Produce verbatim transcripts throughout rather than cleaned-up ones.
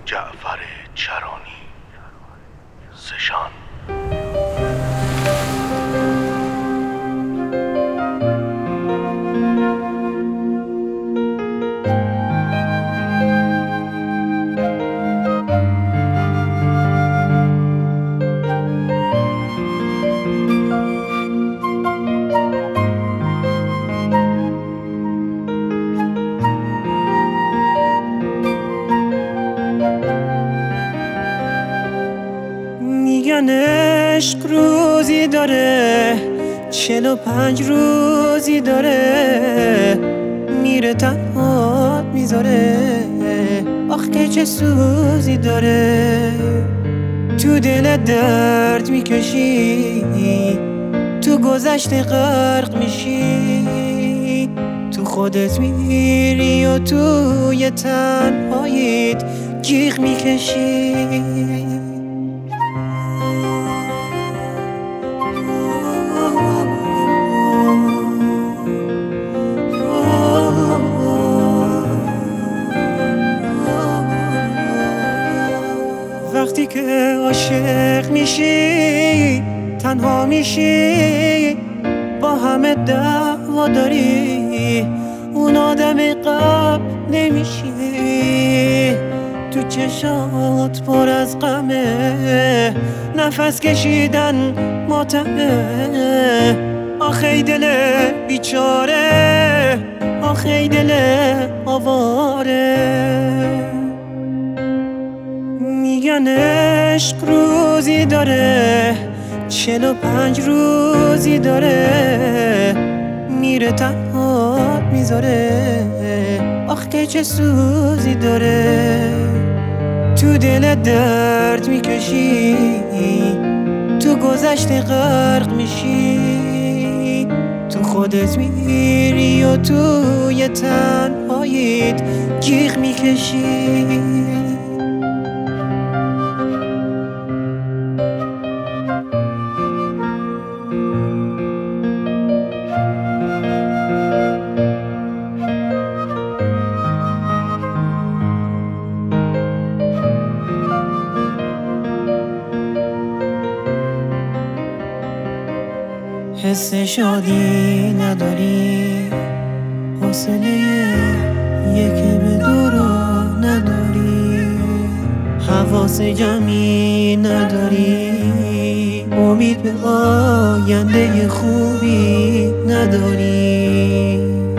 جعفر چرانی زشان. میگن عشق روزی داره، چل و پنج روزی داره، میره تنهات میذاره، آخ که چه سوزی داره. تو دل درد میکشی، تو گذشته غرق میشی، تو خودت میری و توی تنهاییت جیغ میکشی. وقتی که عاشق میشی تنها میشی، با همه دعوا داری، اون آدم قبل نمیشی. تو چشات پر از غمه، نفس کشیدن ماتمه، آخی دل بیچاره، آخی دل آواره. میگن عشق روزی داره، چل و پنج روزی داره، میره تنهات میذاره، آخ که چه سوزی داره. تو دل درد میکشی، تو گذشته غرق میشی، تو خودت میری و توی تنهاییت جیغ میکشی. حس شادی نداری، حوصله یکی به دورو نداری، حواس جمعی نداری، امید به آینده خوبی نداری.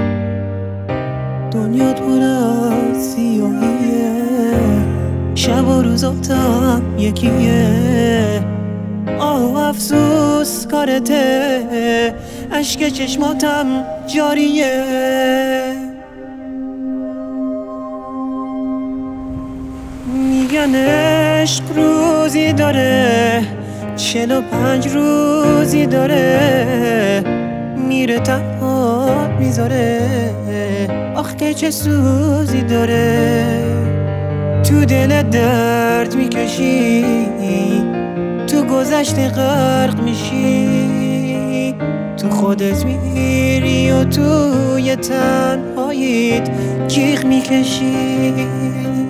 دنیات پر از سیاهیه، شب و روزاتم یکیه، آه و افسوس کارته، اشک چشماتم جاریه. میگن عشق روزی داره، چل و پنج روزی داره، میره تنهات میذاره، آخ که چه سوزی داره. تو دل درد میکشی، تو گذشته غرق میشی، تو خودت میری و توی تنهاییت جیغ میکشی.